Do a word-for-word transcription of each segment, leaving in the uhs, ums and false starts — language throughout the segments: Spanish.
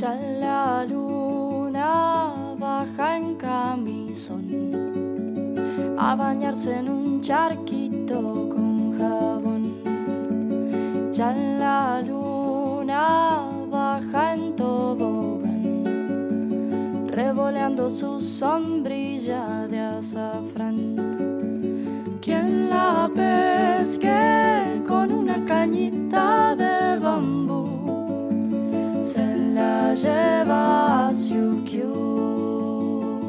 Ya la luna baja en camisón a bañarse en un charquito con jabón. Ya la luna baja en tobogán, revoleando su sombrilla de azafrán. Quien la pesque con una cañita de bambú se la lleva a Siukiu.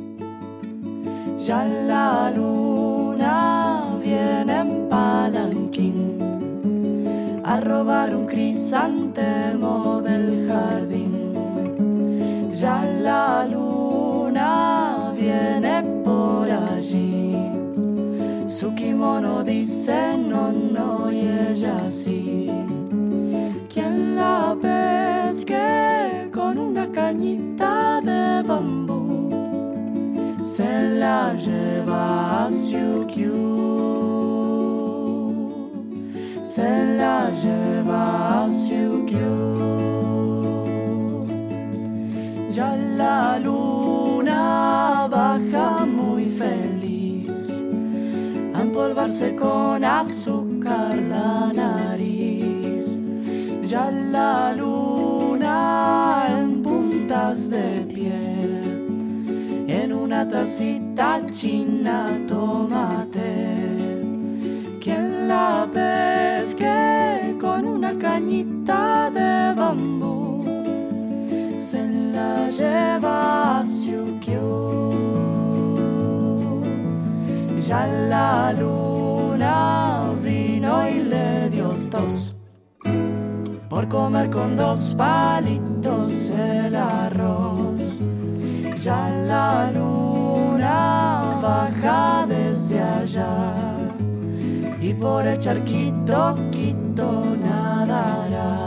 Ya la luna viene en palanquín a robar un crisantemo del jardín. Ya la luna viene por allí, su kimono dice no, no, y ella sí. Quien la pesque con una cañita de bambú se la lleva a Siukiu. Se la lleva a Siukiu. Ya la luna baja muy feliz a empolvarse con azúcar la nariz. Ya la luna en puntas de pie, en una tacita china tomate. Quien la pesque con una cañita de bambú se la lleva a Siukiu. Ya la luna vino y le dio tos por comer con dos palitos el arroz. Ya la luna baja desde allá y por el charquito quito nadará.